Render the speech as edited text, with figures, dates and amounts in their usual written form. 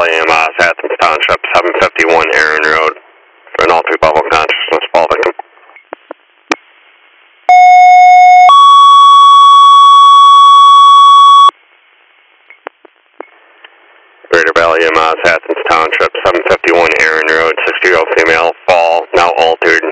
Valley EMS, Athens Township, 751 Aaron Road. For an altered level of consciousness, fall victim. Greater Valley EMS, Athens Township, 751 Aaron Road, 60-year-old female, fall, now altered.